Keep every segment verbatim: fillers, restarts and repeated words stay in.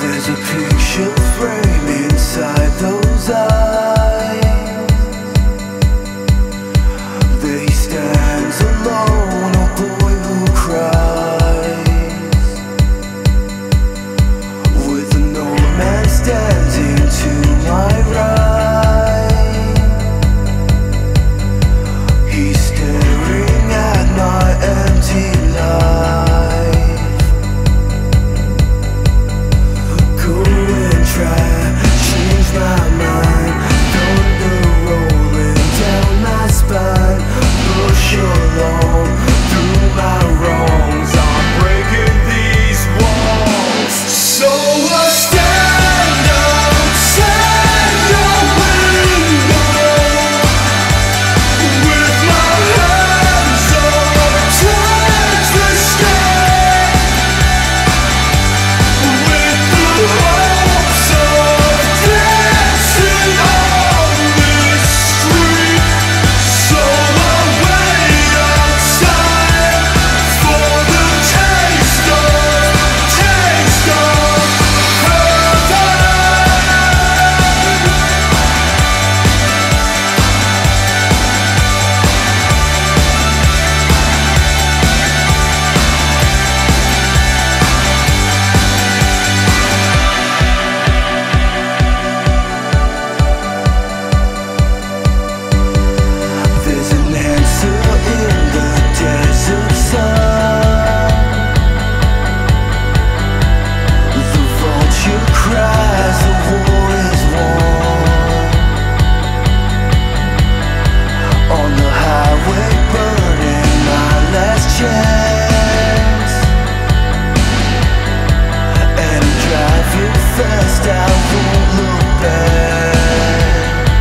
There's a picture frame inside those eyes. There he stands alone, a boy who cries, with an old man standing to my right. He's staring at my empty life. Go and try, change my mind. Thunder rolling down my spine. Push along through my wrongs. I'm breaking these walls. So I stand outside your window with my hands up towards the sky, with the hopes of dancing on this street. So I wait outside for the taste of, taste of heaven. There's an answer in the desert sun. The vulture cries, the war is won. On the highway burning, my last chance. And I'm driving fast, I won't look back.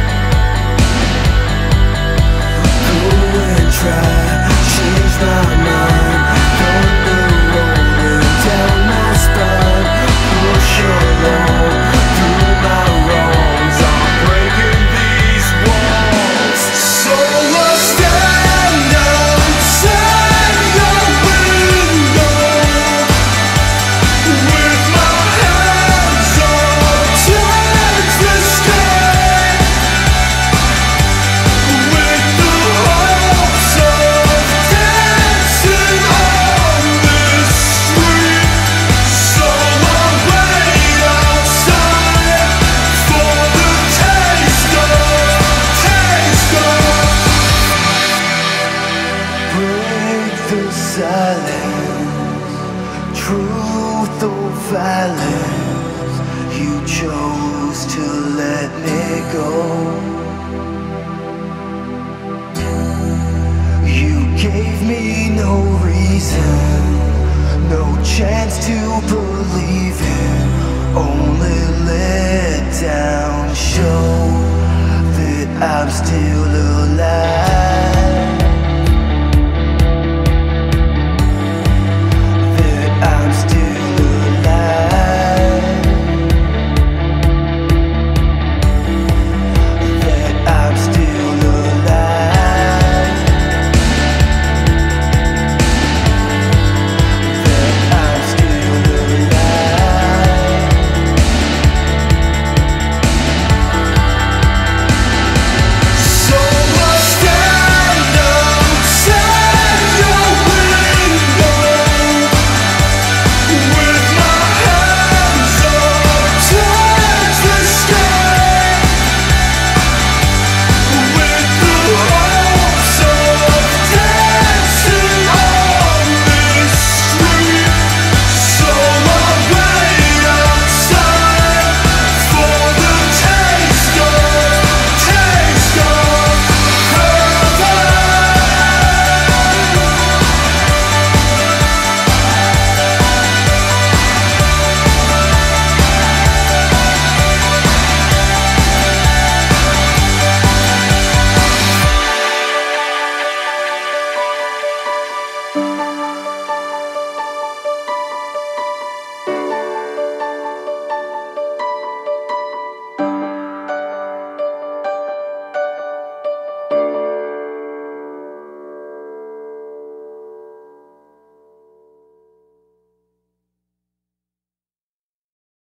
Go and try, change my mind. Thunder rolling down my spine. Push along through my wrongs. I'm breaking these walls. So I stand outside your window with my hands up towards the sky, with the hopes of dancing on this street. So I wait outside for the taste of, taste of. Break the silence, truth or violence. You chose to let me go. You gave me no reason, no chance to believe in. Only let down, show that I'm still alive.